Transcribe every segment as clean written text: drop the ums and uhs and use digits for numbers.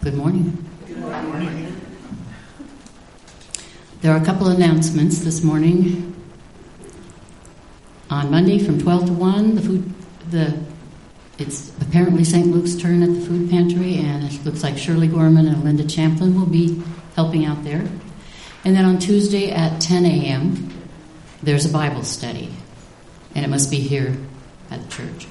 Good morning. Good morning. There are a couple of announcements this morning. On Monday from 12 to 1, it's apparently St. Luke's turn at the food pantry, and it looks like Shirley Gorman and Linda Champlin will be helping out there. And then on Tuesday at 10 a.m., there's a Bible study, and it must be here at the church.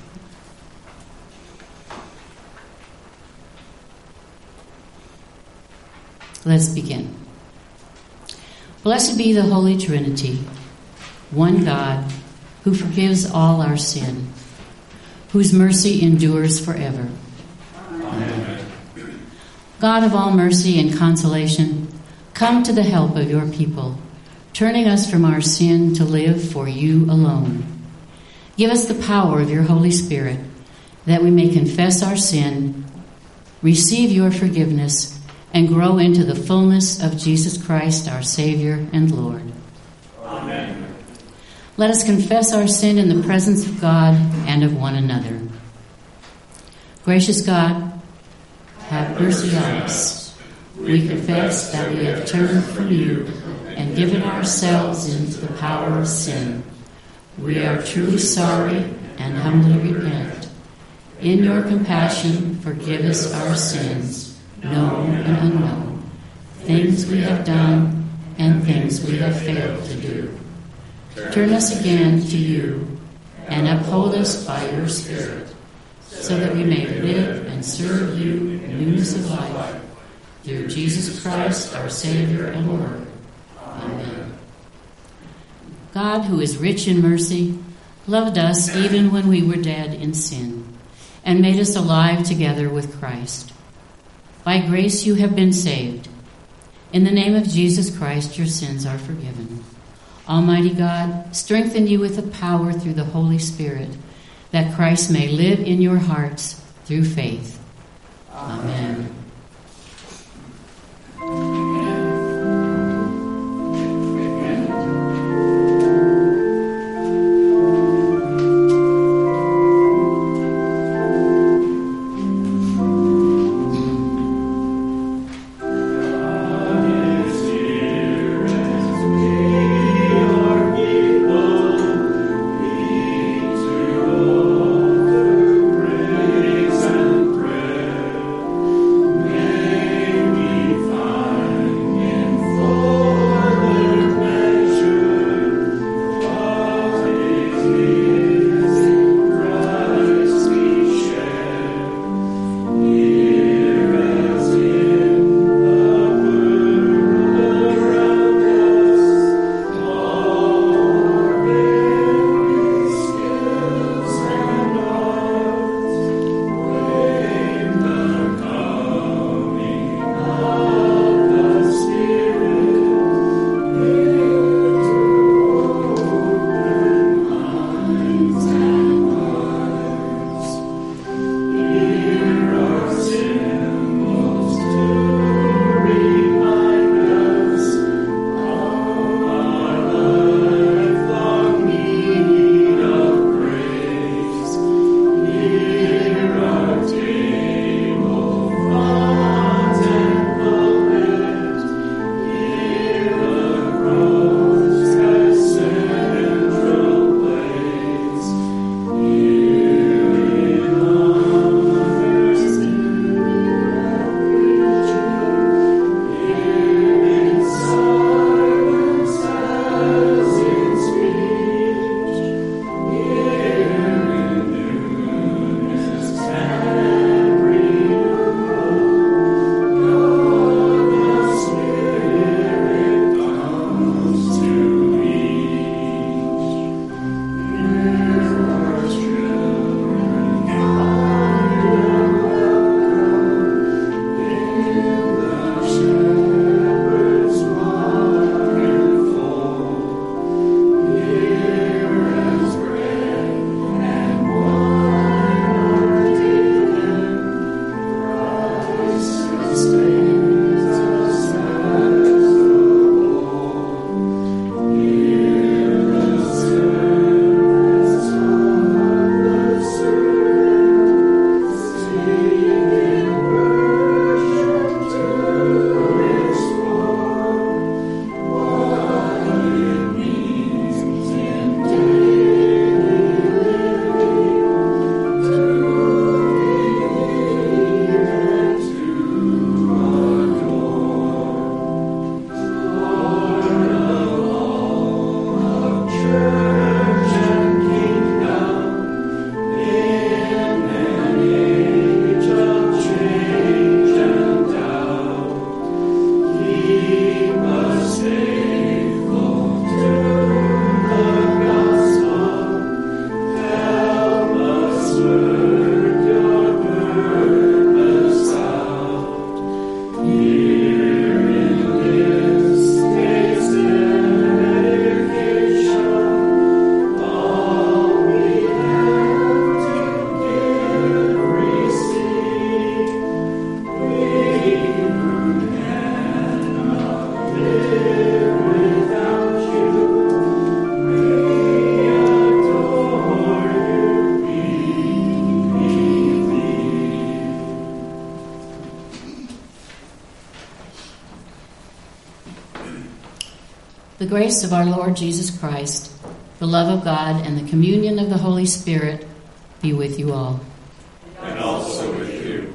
Let's begin. Blessed be the Holy Trinity, one God, who forgives all our sin, whose mercy endures forever. Amen. God of all mercy and consolation, come to the help of your people, turning us from our sin to live for you alone. Give us the power of your Holy Spirit, that we may confess our sin, receive your forgiveness, and grow into the fullness of Jesus Christ, our Savior and Lord. Amen. Let us confess our sin in the presence of God and of one another. Gracious God, have mercy on us. We confess that we have turned from you and given ourselves into the power of sin. We are truly sorry and humbly repent. In your compassion, forgive us our sins, known and unknown, things we have done and things we have failed to do. Turn us again to you and uphold us by your Spirit, so that we may live and serve you in newness of life, through Jesus Christ, our Savior and Lord. Amen. God, who is rich in mercy, loved us even when we were dead in sin, and made us alive together with Christ. By grace you have been saved. In the name of Jesus Christ, your sins are forgiven. Almighty God, strengthen you with the power through the Holy Spirit, that Christ may live in your hearts through faith. Amen. The grace of our Lord Jesus Christ, the love of God, and the communion of the Holy Spirit be with you all. And also with you.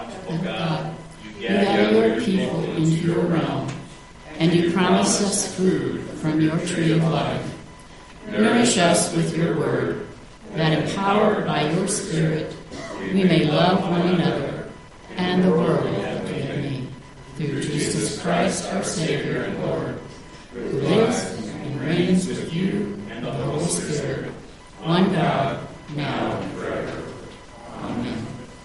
of God, you gather your people into your realm, and you promise us food from your tree of life. Nourish us with your word, that empowered by your Spirit, we may love one another and the world that we have made. Through Jesus Christ, our Savior and Lord, who lives and reigns with you and the Holy Spirit, one God, now and forever. Amen.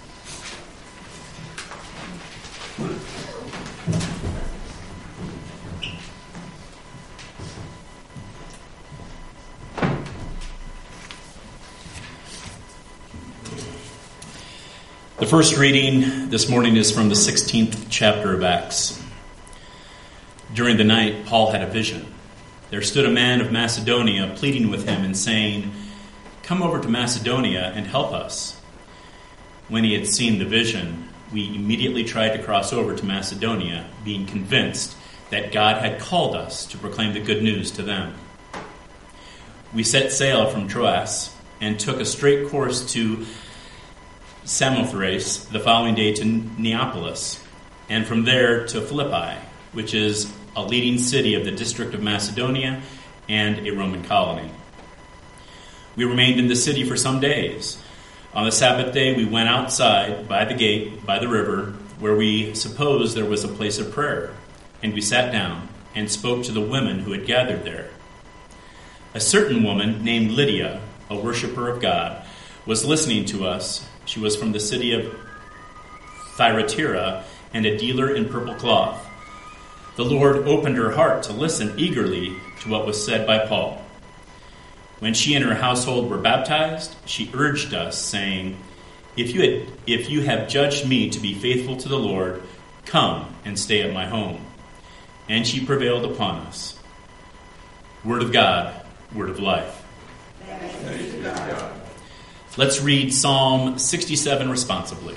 The first reading this morning is from the 16th chapter of Acts. During the night, Paul had a vision. There stood a man of Macedonia pleading with him and saying, "Come over to Macedonia and help us." When he had seen the vision, we immediately tried to cross over to Macedonia, being convinced that God had called us to proclaim the good news to them. We set sail from Troas and took a straight course to Samothrace, the following day to Neapolis, and from there to Philippi, which is a leading city of the district of Macedonia and a Roman colony. We remained in the city for some days. On the Sabbath day, we went outside by the gate, by the river, where we supposed there was a place of prayer, and we sat down and spoke to the women who had gathered there. A certain woman named Lydia, a worshiper of God, was listening to us. She was from the city of Thyatira and a dealer in purple cloth. The Lord opened her heart to listen eagerly to what was said by Paul. When she and her household were baptized, she urged us, saying, If you have judged me to be faithful to the Lord, come and stay at my home." And she prevailed upon us. Word of God, word of life. Thanks be to God. Let's read Psalm 67 responsibly.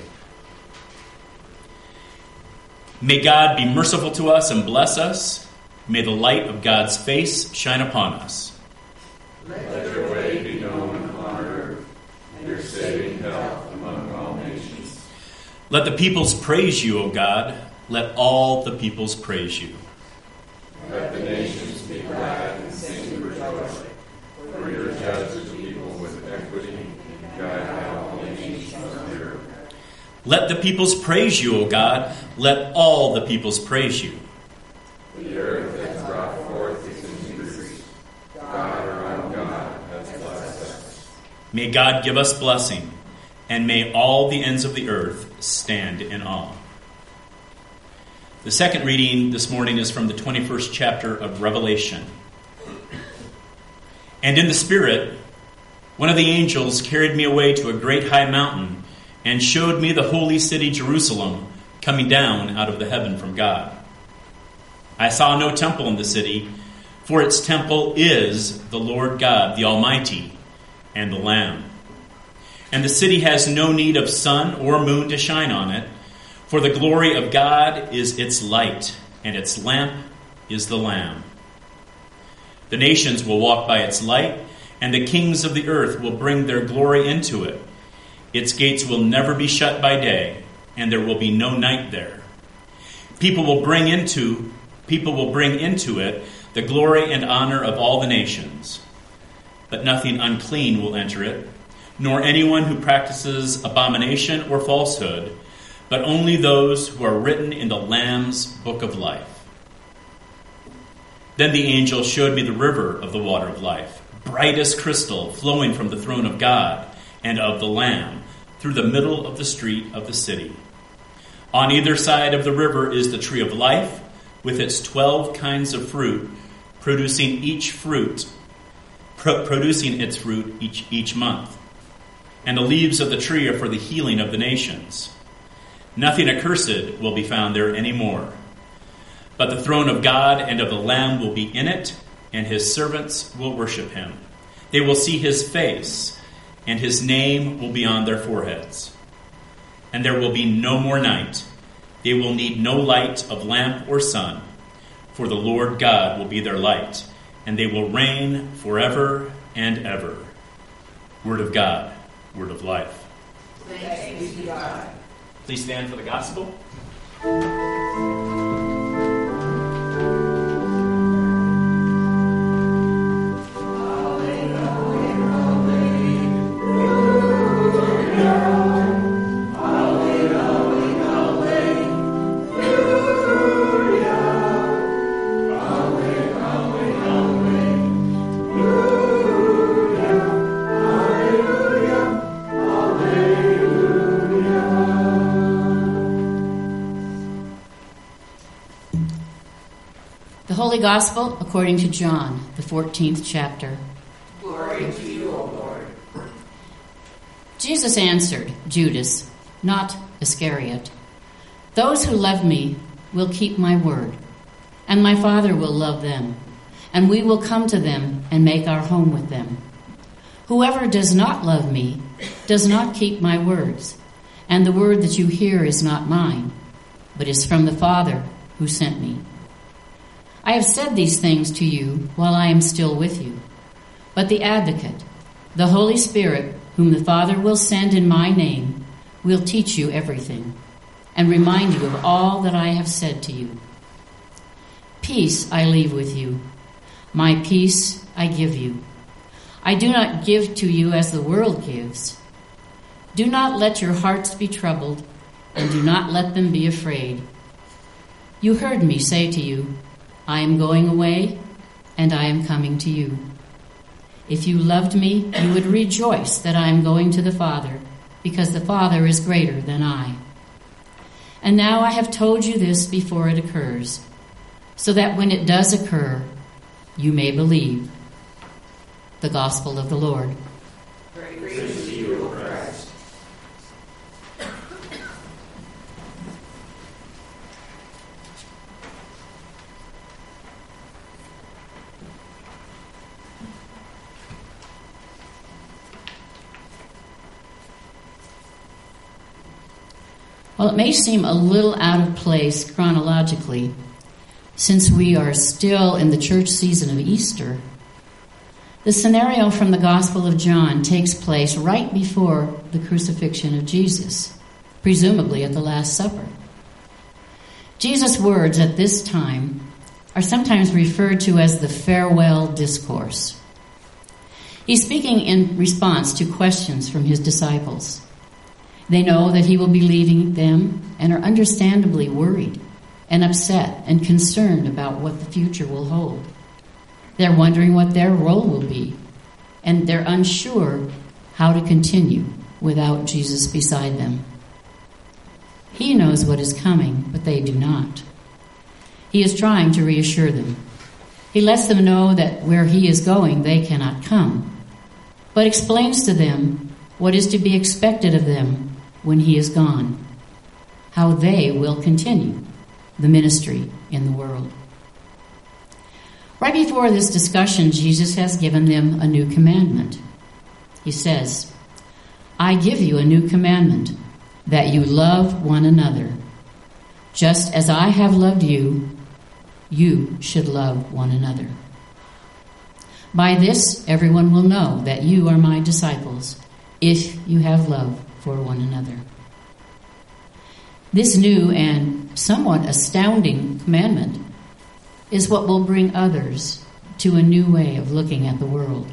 May God be merciful to us and bless us. May the light of God's face shine upon us. Let your way be known upon earth, and your saving health among all nations. Let the peoples praise you, O God. Let all the peoples praise you. Let the nations be glad and sing for joy. For your judges people with equity and guide all nations of the earth. Let the peoples praise you, O God. Let all the peoples praise you. The earth has brought forth its increase. God, our own God, has blessed us. May God give us blessing, and may all the ends of the earth stand in awe. The second reading this morning is from the 21st chapter of Revelation. And in the Spirit, one of the angels carried me away to a great high mountain and showed me the holy city Jerusalem coming down out of the heaven from God. I saw no temple in the city, for its temple is the Lord God, the Almighty, and the Lamb. And the city has no need of sun or moon to shine on it, for the glory of God is its light, and its lamp is the Lamb. The nations will walk by its light, and the kings of the earth will bring their glory into it. Its gates will never be shut by day, and there will be no night there. People will bring into it the glory and honor of all the nations. But nothing unclean will enter it, nor anyone who practices abomination or falsehood, but only those who are written in the Lamb's book of life. Then the angel showed me the river of the water of life, bright as crystal, flowing from the throne of God and of the Lamb, through the middle of the street of the city. On either side of the river is the tree of life, with its 12 kinds of fruit, producing its fruit each month. And the leaves of the tree are for the healing of the nations. Nothing accursed will be found there anymore. But the throne of God and of the Lamb will be in it, and his servants will worship him. They will see his face, and his name will be on their foreheads. And there will be no more night. They will need no light of lamp or sun, for the Lord God will be their light, and they will reign forever and ever. Word of God, word of life. Thanks be to God. Please stand for the gospel. Holy Gospel according to John, the 14th chapter. Glory to you, O Lord. Jesus answered Judas, not Iscariot, "Those who love me will keep my word, and my Father will love them, and we will come to them and make our home with them. Whoever does not love me does not keep my words, and the word that you hear is not mine, but is from the Father who sent me. I have said these things to you while I am still with you. But the Advocate, the Holy Spirit, whom the Father will send in my name, will teach you everything and remind you of all that I have said to you. Peace I leave with you. My peace I give you. I do not give to you as the world gives. Do not let your hearts be troubled, and do not let them be afraid. You heard me say to you, I am going away, and I am coming to you. If you loved me, you would rejoice that I am going to the Father, because the Father is greater than I. And now I have told you this before it occurs, so that when it does occur, you may believe." The Gospel of the Lord. Praise to you, O Christ. Well, it may seem a little out of place chronologically, since we are still in the church season of Easter. The scenario from the Gospel of John takes place right before the crucifixion of Jesus, presumably at the Last Supper. Jesus' words at this time are sometimes referred to as the farewell discourse. He's speaking in response to questions from his disciples. They know that he will be leaving them and are understandably worried and upset and concerned about what the future will hold. They're wondering what their role will be, and they're unsure how to continue without Jesus beside them. He knows what is coming, but they do not. He is trying to reassure them. He lets them know that where he is going, they cannot come, but explains to them what is to be expected of them when he is gone, how they will continue the ministry in the world. Right before this discussion, Jesus has given them a new commandment. He says, I give you a new commandment, that you love one another. Just as I have loved you, you should love one another. By this, everyone will know that you are my disciples, if you have love for one another. This new and somewhat astounding commandment is what will bring others to a new way of looking at the world.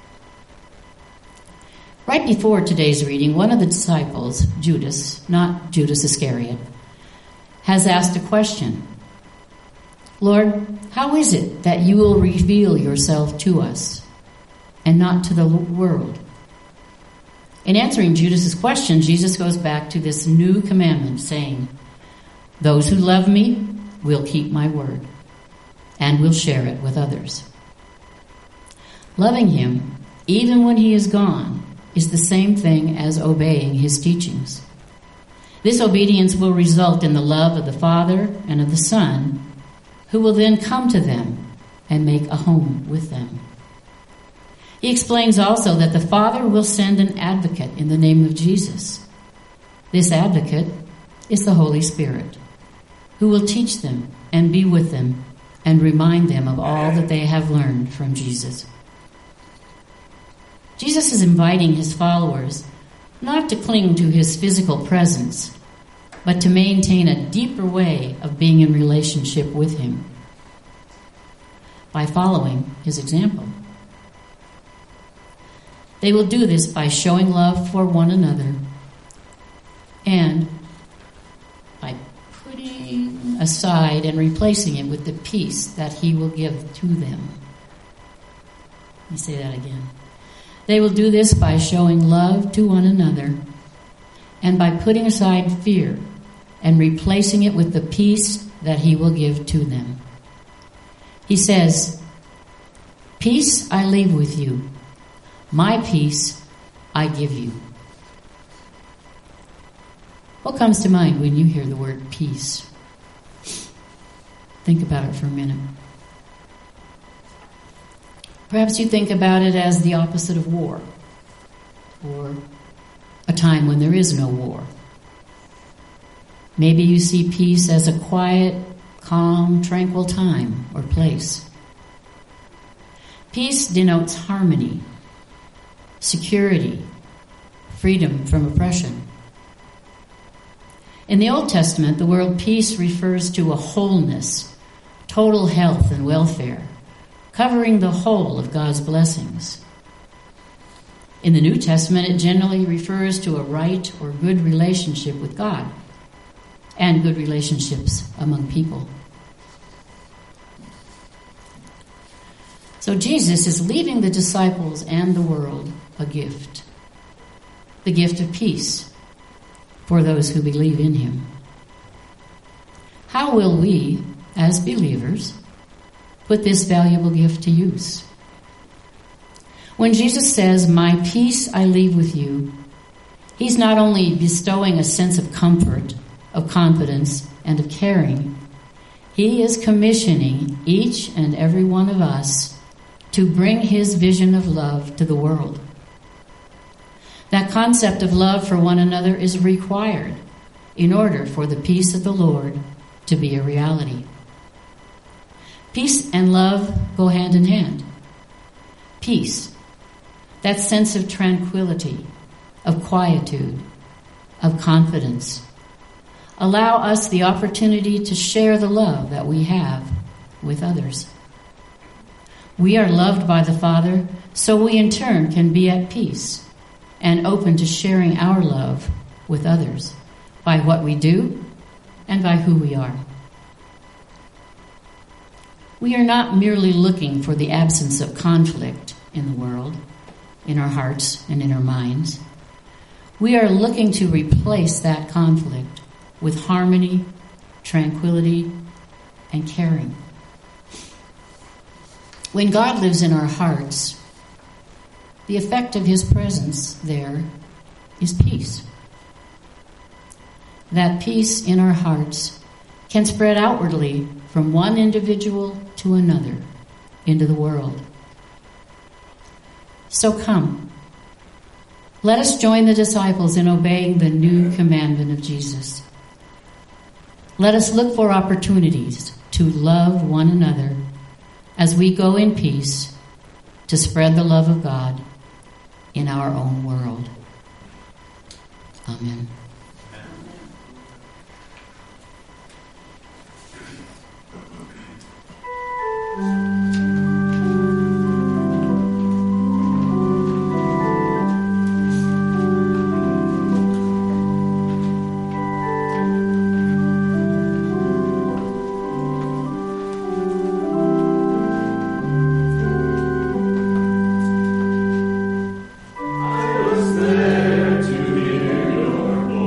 Right before today's reading, one of the disciples, Judas, not Judas Iscariot, has asked a question. Lord, how is it that you will reveal yourself to us and not to the world? In answering Judas's question, Jesus goes back to this new commandment, saying, those who love me will keep my word and will share it with others. Loving him, even when he is gone, is the same thing as obeying his teachings. This obedience will result in the love of the Father and of the Son, who will then come to them and make a home with them. He explains also that the Father will send an advocate in the name of Jesus. This advocate is the Holy Spirit, who will teach them and be with them and remind them of all that they have learned from Jesus. Jesus is inviting his followers not to cling to his physical presence, but to maintain a deeper way of being in relationship with Him by following His example. They will do this by showing love for one another and by putting aside and replacing it with the peace that He will give to them. Let me say that again. They will do this by showing love to one another and by putting aside fear and replacing it with the peace that He will give to them. He says, "Peace I leave with you. My peace I give you." What comes to mind when you hear the word peace? Think about it for a minute. Perhaps you think about it as the opposite of war, or a time when there is no war. Maybe you see peace as a quiet, calm, tranquil time or place. Peace denotes harmony, security, freedom from oppression. In the Old Testament, the word peace refers to a wholeness, total health and welfare, covering the whole of God's blessings. In the New Testament, it generally refers to a right or good relationship with God and good relationships among people. So Jesus is leaving the disciples and the world a gift, the gift of peace for those who believe in Him. How will we, as believers, put this valuable gift to use? When Jesus says, "My peace I leave with you," He's not only bestowing a sense of comfort, of confidence, and of caring. He is commissioning each and every one of us to bring His vision of love to the world. That concept of love for one another is required in order for the peace of the Lord to be a reality. Peace and love go hand in hand. Peace, that sense of tranquility, of quietude, of confidence, allow us the opportunity to share the love that we have with others. We are loved by the Father, so we in turn can be at peace and open to sharing our love with others by what we do and by who we are. We are not merely looking for the absence of conflict in the world, in our hearts and in our minds. We are looking to replace that conflict with harmony, tranquility, and caring. When God lives in our hearts, the effect of His presence there is peace. That peace in our hearts can spread outwardly from one individual to another into the world. So come, let us join the disciples in obeying the new commandment of Jesus. Let us look for opportunities to love one another as we go in peace to spread the love of God in our own world. Amen. I was there to hear your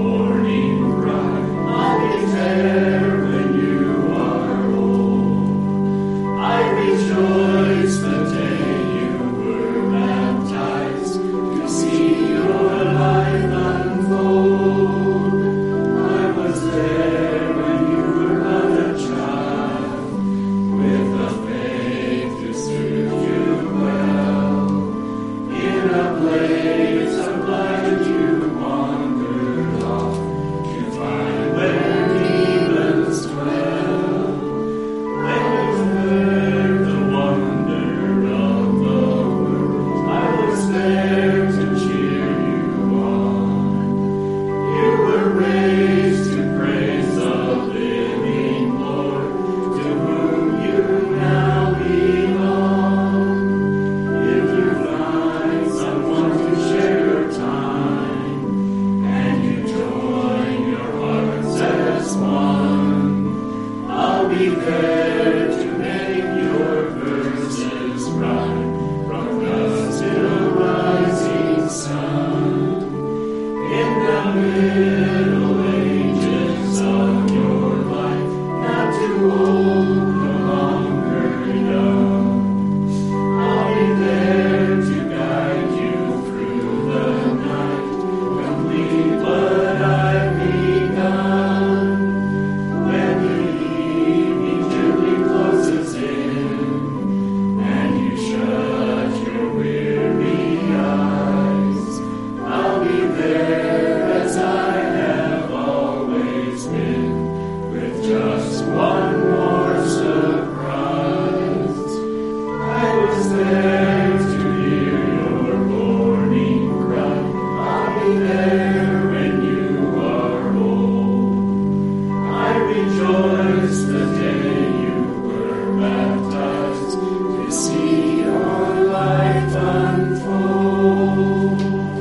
be there to make your verses rhyme from the still rising sun. In the Middle Ages of your life, not too old, no longer young, I'll be there to guide you through the night, complete what I've begun. When the evening gently closes in, and you shut your weary eyes, I'll be there as I have always been, with just one more surprise. I was there to hear your morning cry. I'll be there when you are old. I rejoice the day you were baptized to see your life unfold.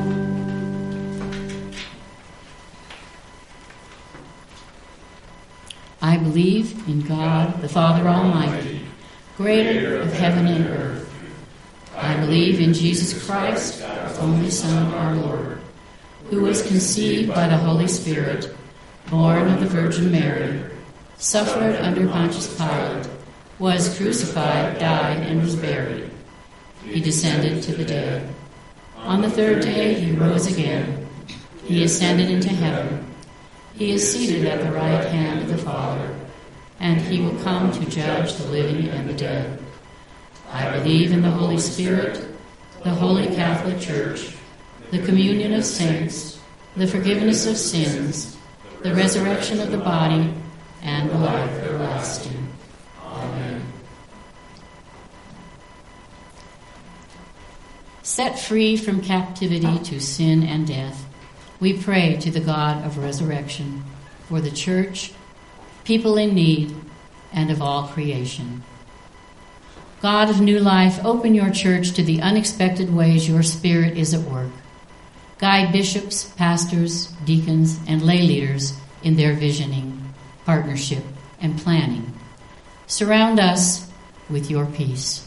I believe in God, the Father Almighty, creator of heaven and earth. I believe in Jesus Christ, His only Son, our Lord, who was conceived by the Holy Spirit, born of the Virgin Mary, suffered under Pontius Pilate, was crucified, died, and was buried. He descended to the dead. On the third day he rose again. He ascended into heaven. He is seated at the right hand of the Father, and he will come to judge the living and the dead. I believe in the Holy Spirit, the Holy Catholic Church, the communion of saints, the forgiveness of sins, the resurrection of the body, and the life everlasting. Amen. Set free from captivity to sin and death, we pray to the God of resurrection for the church, people in need, and of all creation. God of new life, open your church to the unexpected ways your Spirit is at work. Guide bishops, pastors, deacons, and lay leaders in their visioning, partnership, and planning. Surround us with your peace.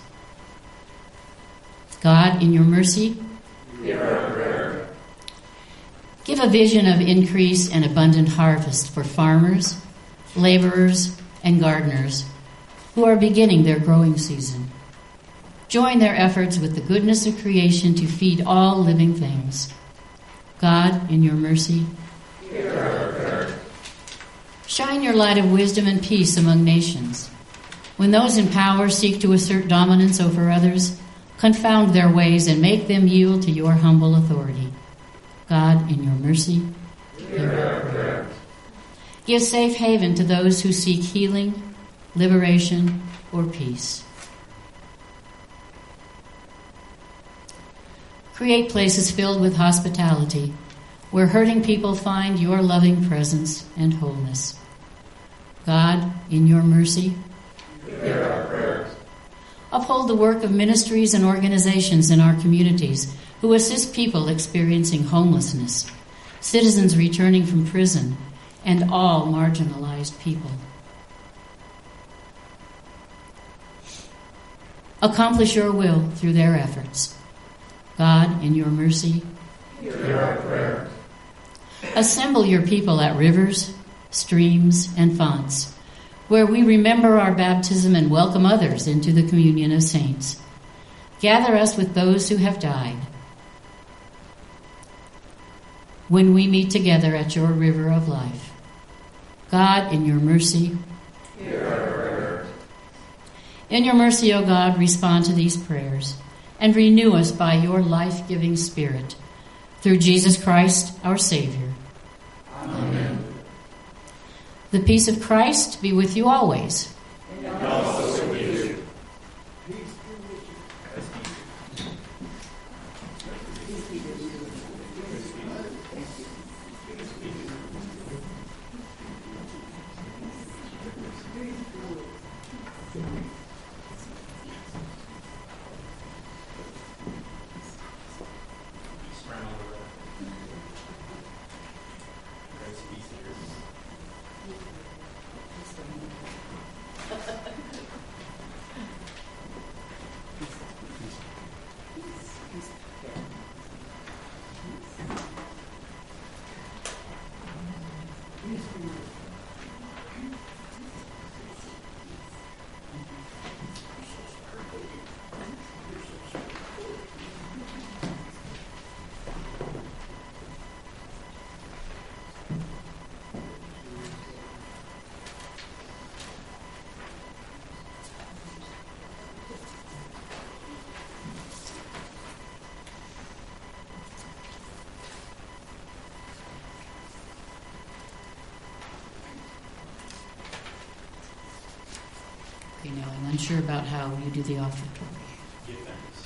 God, in your mercy, Hear our prayer. give a vision of increase and abundant harvest for farmers, laborers, and gardeners who are beginning their growing season. Join their efforts with the goodness of creation to feed all living things. God, in your mercy, Hear our prayer. shine your light of wisdom and peace among nations. When those in power seek to assert dominance over others, confound their ways and make them yield to your humble authority. God, in your mercy, Hear our prayer. give safe haven to those who seek healing, liberation, or peace. Create places filled with hospitality, where hurting people find your loving presence and wholeness. God, in your mercy, Hear our prayer. uphold the work of ministries and organizations in our communities who assist people experiencing homelessness, citizens returning from prison, and all marginalized people. Accomplish your will through their efforts. God, in your mercy, Hear our prayer. assemble your people at rivers, streams, and fonts, where we remember our baptism and welcome others into the communion of saints. Gather us with those who have died. When we meet together at your river of life. God, in your mercy, Hear our prayer. in your mercy, O God, respond to these prayers and renew us by your life-giving Spirit. Through Jesus Christ, our Savior. Amen. The peace of Christ be with you always. And also with you. You know, I'm unsure about how you do the offertory. Give thanks.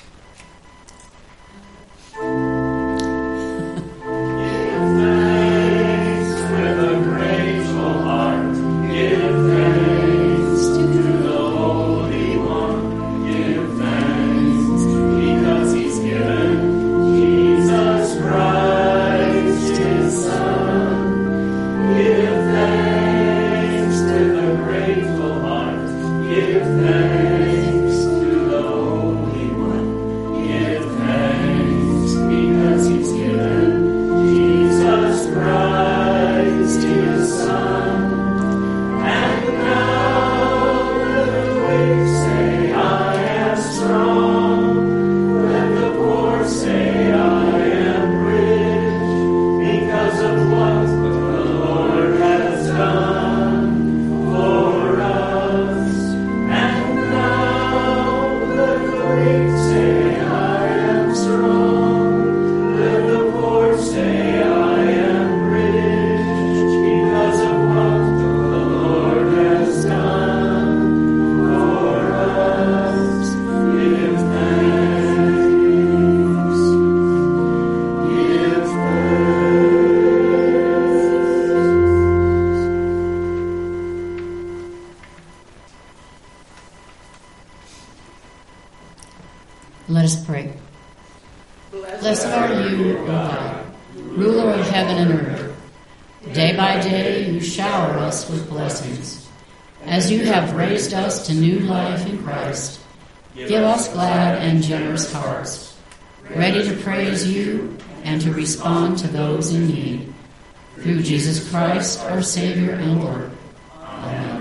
Let us pray. Blessed are you, O God, ruler of heaven and earth. Day by day you shower us with blessings. As you have raised us to new life in Christ, give us glad and generous hearts, ready to praise you and to respond to those in need. Through Jesus Christ, our Savior and Lord. Amen.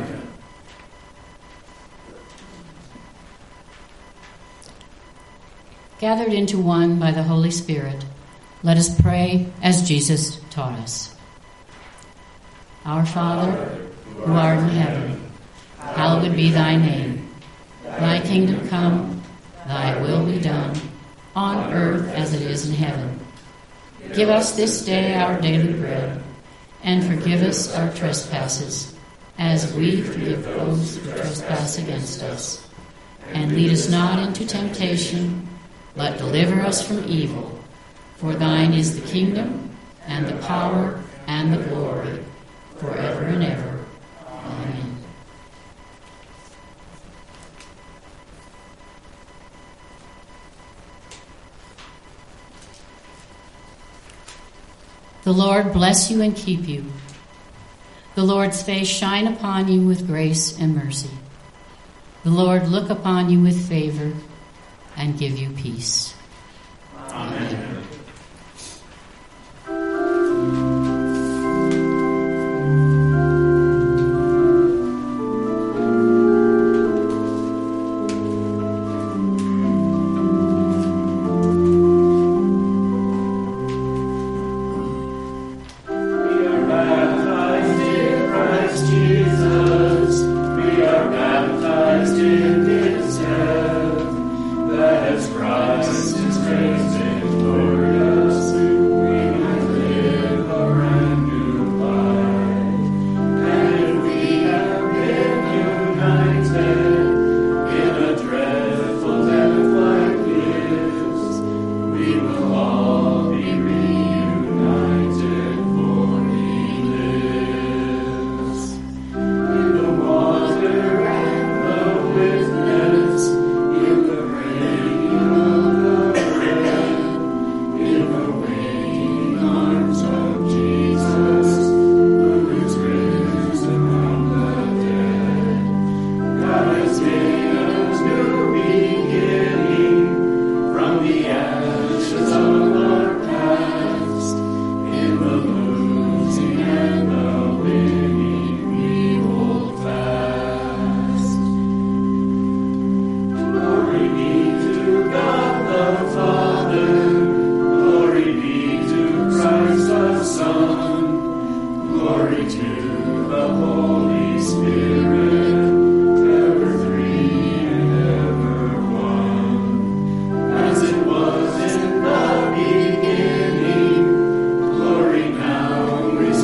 Gathered into one by the Holy Spirit, let us pray as Jesus taught us. Our Father, who art in heaven, hallowed be thy name. Thy kingdom come, thy will be done, on earth as it is in heaven. Give us this day our daily bread, and forgive us our trespasses, as we forgive those who trespass against us. And lead us not into temptation, but deliver us from evil. For thine is the kingdom, and the power, and the glory, forever and ever. Amen. The Lord bless you and keep you. The Lord's face shine upon you with grace and mercy. The Lord look upon you with favor and give you peace. Amen.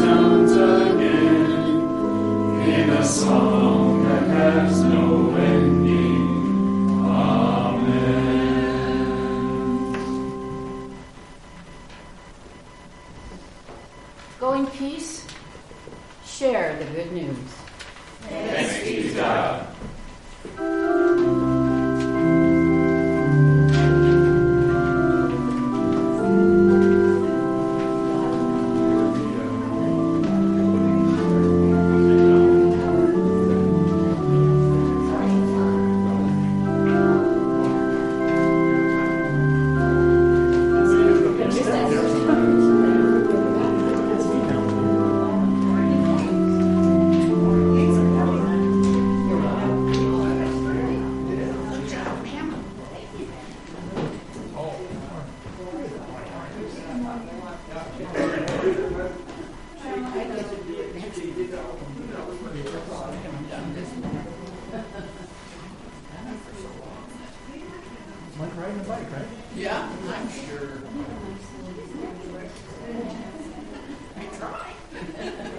song that has no end. be to God. Like riding a bike, right? Yeah, I'm sure. I try.